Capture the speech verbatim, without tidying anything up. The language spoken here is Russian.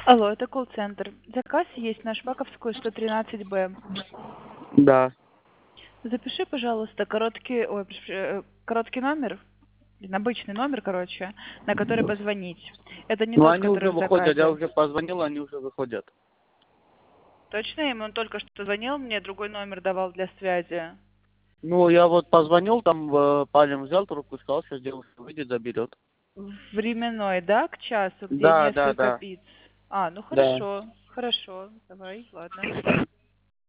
Алло, это колл-центр. Заказ есть на Шпаковскую, сто тринадцать Б. Да. Запиши, пожалуйста, короткий, ой, прошу, э, короткий номер, обычный номер, короче, на который позвонить. Это не Ну, тот, они уже который в выходят, я заказе. уже позвонил, они уже выходят. Точно им? Он только что звонил, мне другой номер давал для связи. Ну, я вот позвонил, там э, парень взял трубку, сказал, что девушка выйдет, заберет. Временной, да, к часу, где Да, да, несколько да, пиц? А, ну да. хорошо, хорошо, давай, ладно.